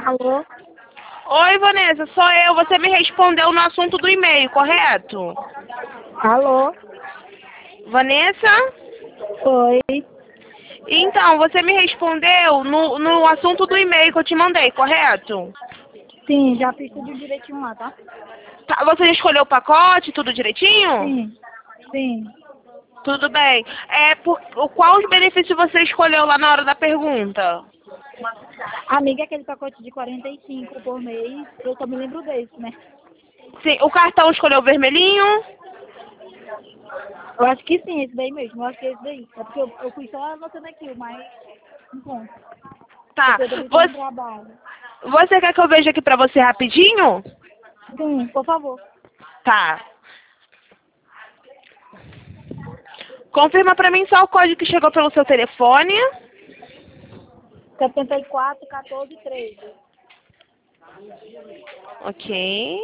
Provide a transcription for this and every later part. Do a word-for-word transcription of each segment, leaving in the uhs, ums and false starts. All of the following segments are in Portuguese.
Alô? Oi, Vanessa, sou eu. Você me respondeu no assunto do e-mail, correto? Alô? Vanessa? Oi. Então, você me respondeu no, no assunto do e-mail que eu te mandei, correto? Sim, já fiz tudo direitinho lá, tá? Tá, você já escolheu o pacote, tudo direitinho? Sim. Sim. Tudo bem. É, por, qual os benefícios você escolheu lá na hora da pergunta? Amiga, aquele pacote de quarenta e cinco por mês, eu só me lembro desse, né? Sim, o cartão escolheu o vermelhinho? Eu acho que sim, esse daí mesmo. Eu acho que é esse daí. É porque eu, eu fui só anotando aqui, mas não conta. Tá. Porque eu também tô no Você, trabalho. você quer que eu veja aqui pra você rapidinho? Sim, por favor. Tá. Confirma pra mim só o código que chegou pelo seu telefone. setenta e quatro, quatorze, treze. Ok.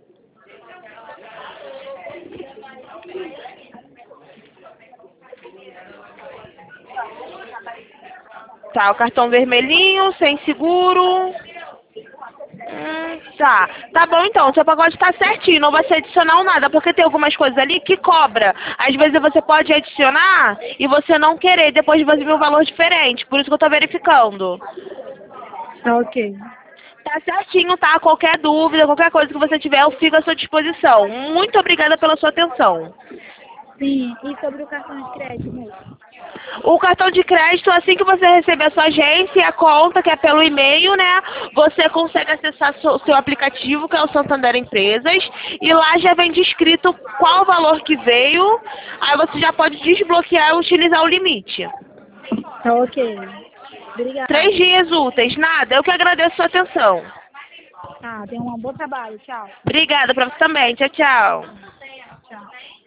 Tá, o cartão vermelhinho, sem seguro. Hum, tá. Tá bom então, seu pacote tá certinho, não vai ser adicional nada, porque tem algumas coisas ali que cobra. Às vezes você pode adicionar e você não querer, depois você ver um valor diferente. Por isso que eu tô verificando. Tá ok. Tá certinho, tá? Qualquer dúvida, qualquer coisa que você tiver, eu fico à sua disposição. Muito obrigada pela sua atenção. Sim, e sobre o cartão de crédito, moço? O cartão de crédito, assim que você receber a sua agência e a conta, que é pelo e-mail, né? Você consegue acessar o seu aplicativo, que é o Santander Empresas, e lá já vem descrito qual o valor que veio. Aí você já pode desbloquear e utilizar o limite. Tá ok. Três Obrigada. dias úteis, nada. Eu que agradeço a sua atenção. Tá, tenha um bom trabalho. Tchau. Obrigada pra você também. Tchau, tchau. Tchau.